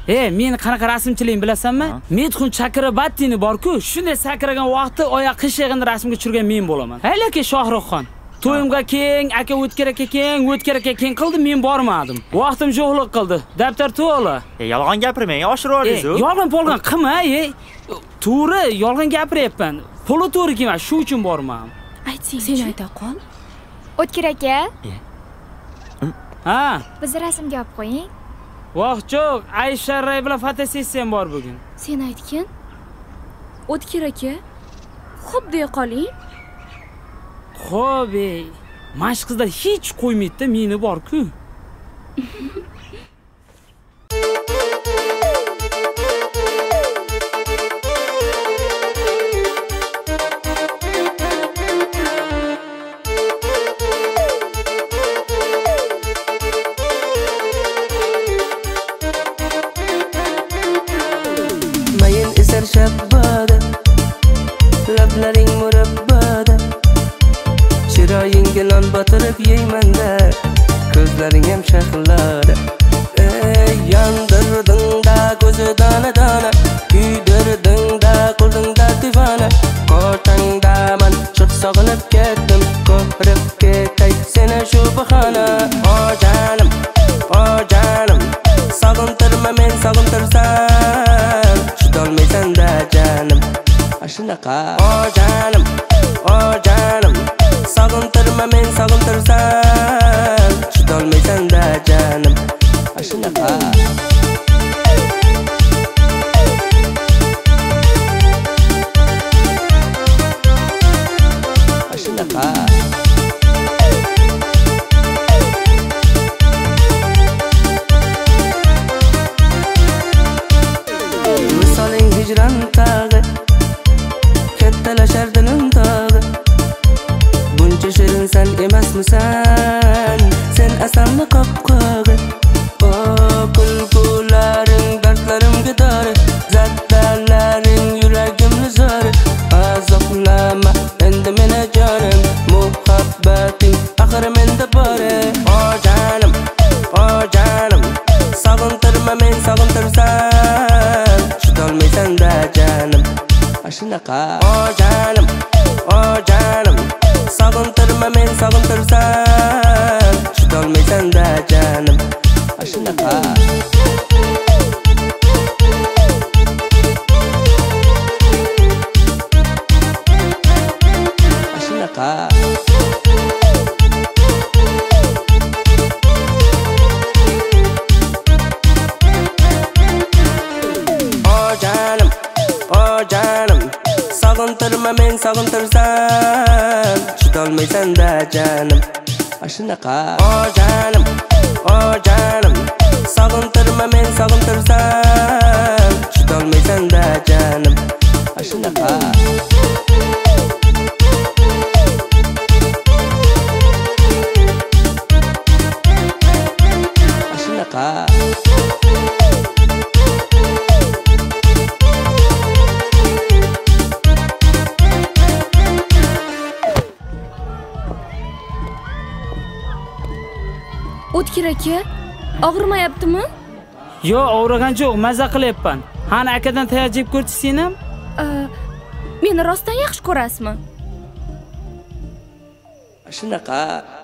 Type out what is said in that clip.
meni qanaqa rasmchiligim bilasanmi? Medxun Chakrabattini bor-ku, shunday sakragan vaqtda oyoq qishig'ini rasmga tushirgan men bo'laman. Haylaki Shohruxxon. To'yimga keng, aka O'tkir aka keng qildi, men bormadim. Vaqtim yo'qlik qildi. Daftar to'la. Yolg'on gapirmang, oshirib oldingiz-ku. Yolg'on polg'on qilma, To'g'ri, yolg'on gapiryapman. Puli to'g'ri kelmas, shu uchun bormadim. Ayting, sen ayta qol. O'tkir aka. Ha, Biz rasmga olib qo'ying. Vaqtjo'q, Aysha Ray bilan fotosessiyam bor bugun. Sen aytgin. O'tkir aka. Xo'p deya qoling. Xo'p, mashq qizlar hech qo'ymaydi-da, meni bor-ku. Mayin eser shabbada, lablaring murabbada. Chiroyingga non botirib yeyman-da, ko'zlaring ham shahllada. Yondirding-da ko'zi dona-dona, kuydirding-da qo'lingda divona. Qo'rtangda man chiq sog'inib ketdim, ko'rib ketay seni shu bahona. O jonim, sog'intirma men sog'intirsam, chidolmaysan-da jonim. Shunaqa. O jonim, sog'intirma men sog'intirsam, chidolmaysan-da jonim. Shunaqa. Shunaqa. Misoling hijron tag'i, kattalashar dilim tag'i. Buncha shirin sen emasmisan, sen asamni qopqog'i. O kulgularing dardlarimga dori, zattalaring yuragimni zori. Azoblama endi meni jonim, muhabbating axir menda bor. O jonim, sog'intirma men sog'intirsam, chidolmaysan-da jonim. Shunaqa. O jonim, sog'intirma men sog'intirsam, chidolmaysan-da jonim. Shunaqa. Shunaqa. Sog'intirma men sog'intirsam, chidolmaysan-da jonim. Shunaqa. O jonim, sog'intirma men sog'intirsam, chidolmaysan-da jonim. Shunaqa. Shunaqa. O'tkir aka, og'rimayaptimi? Yo'q, og'rigan yo'q, mazza qilyapman. Qani akadan tayyor jeb ko'rchi sen ham? Meni rostdan yaxshi ko'rasizmi? Shunaqa.